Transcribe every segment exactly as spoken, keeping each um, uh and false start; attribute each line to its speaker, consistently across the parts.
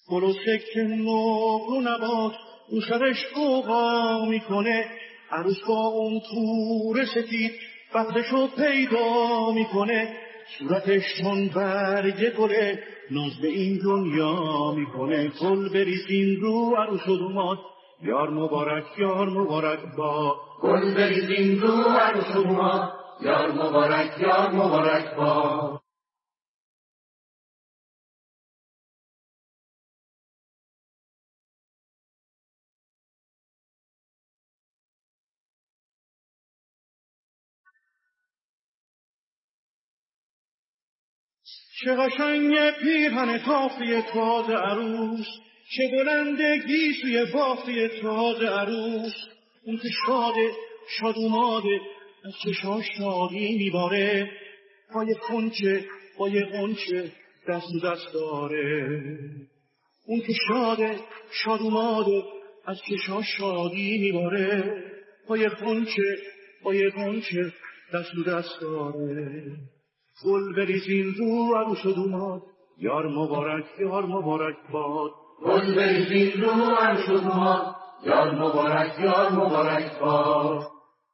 Speaker 1: گل و سکه نقل و نبات اون سرش قوقا میکنه، عروس با اون تور سفید وقتشو پیدا میکنه، صورتش چون برگ گله ناز به این دنیا میکنه. گل بریزین رو عروس و دوماد، یار مبارک یار مبارک با.
Speaker 2: گل بریزین رو عروس و دوماد، یار مبارک یار مبارک با.
Speaker 1: چه قشنگ پیرهن تافی تازه عروس، چه بلند گیسوی بافی تازه عروس. اون که شاده شاد اوماده از چشاش شادی میباره، پای خونچه پای غنچه دست و دست داره. اون که شاده شاد اوماده از چشاش شادی میباره، پای خونچه پای غنچه دست و دست داره. گل بریزین رو عروس و دوماد، یار مبارک یار مبارک باد.
Speaker 2: گل بریزین رو عروس و دوماد، یار مبارک یار مبارک باد.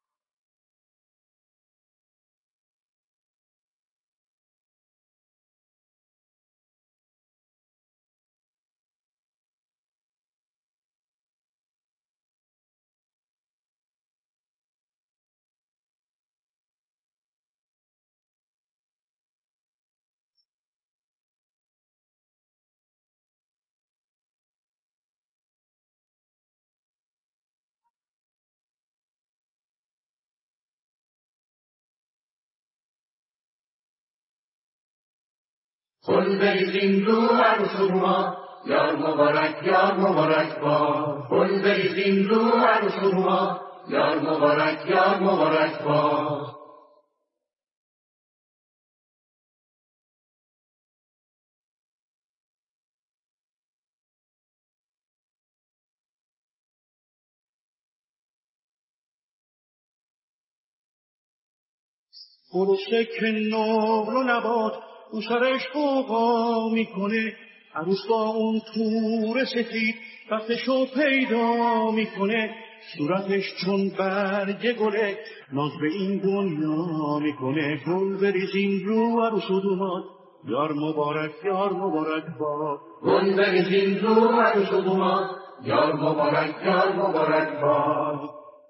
Speaker 2: گل بریزین رو عروس و دوماد، یار مبارک یار مبارک باد. گل بریزین رو عروس و دوماد، یار مبارک یار مبارک باد.
Speaker 1: گل و سکه نقل و نبات اون سرش قوقا میکنه، عروس با اون تور سفید وقتشو پیدا میکنه، صورتش چون برگ گله ناز به این دنیا میکنه. گل بریزین رو عروس و دوماد، یار مبارک یار مبارک باد.
Speaker 2: گل بریزین رو عروس و دوماد، یار مبارک یار مبارک باد.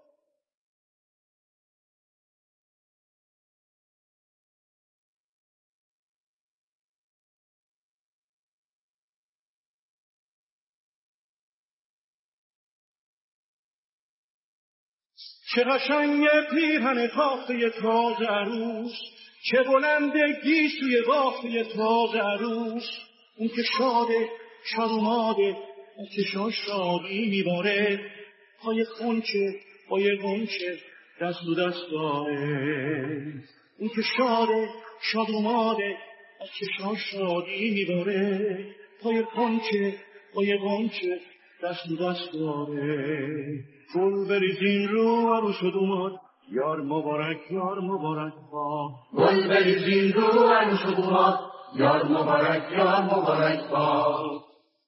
Speaker 1: چه قشنگ پیرهن تافته تازه عروس، چه بلند گیسوی بافته تازه عروس. اون که شاده شاد اوماده از چشاش شادی میباره، پای خونچه پای غنچه دست و دست داره. اون که شاده شاد اوماده از چشاش شادی میباره، پای خونچه پای غنچه دست و دست داره. گل بریزین رو عروس و دوماد، یار مبارک یار مبارک با.
Speaker 2: گل بریزین رو عروس و دوماد، یار مبارک یار مبارک با.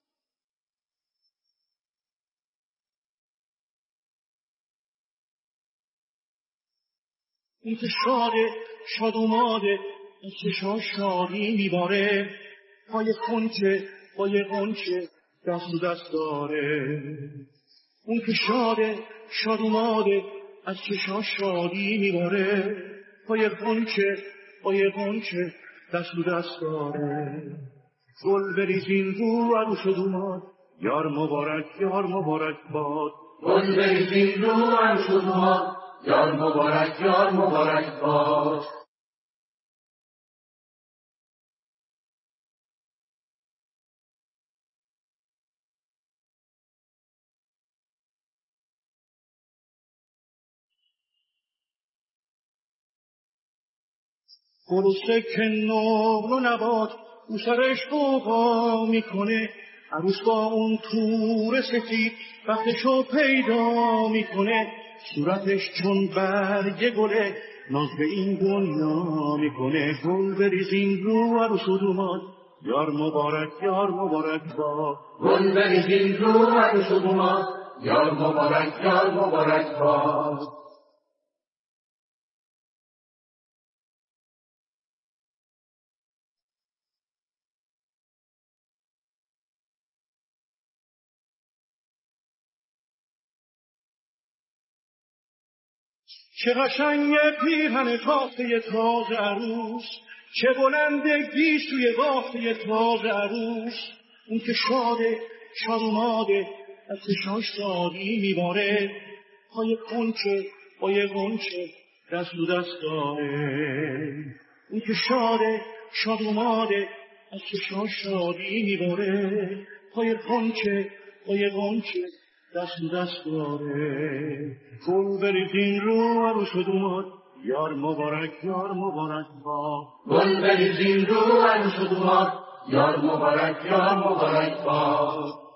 Speaker 1: این که شاده شاد اوماده از چشاش شادی میباره، پای خونچه پای غنچه دست و دست داره. اون که شاده شاد اوماده از چشاش شادی میباره، پای غنچه پای غنچه دست و دست داره. گل بریزین رو عروس و دوماد، یار مبارک یار مبارک باد.
Speaker 2: گل بریزین رو عروس و دوماد، یار مبارک یار مبارک باد.
Speaker 1: گل و سکه نقل و نبات اون سرش قوقا میکنه، عروس با اون تور سفید وقتشو پیدا میکنه، صورتش چون برگ گله ناز به این دنیا میکنه. گل بریزین رو عروس و دوماد، یار مبارک یار مبارک با
Speaker 2: گل بریزین رو عروس و دوماد یار مبارک یار مبارک با
Speaker 1: چه قشنگ پیرهن تافته تاز عروس، چه بلند گیسوی بافته تاز عروس. اون که شاده شاد اوماده از چشاش شادی میباره، پای قنچه پای قنچه دست و دست داره. اون که شاده شاد اوماده از چشاش شادی میباره، پای قنچه پای قنچه دست و دست داره. گل بریزین رو عروس و دوماد یار مبارک یار مبارک با
Speaker 2: گل بریزین رو عروس و دوماد یار مبارک یار مبارک با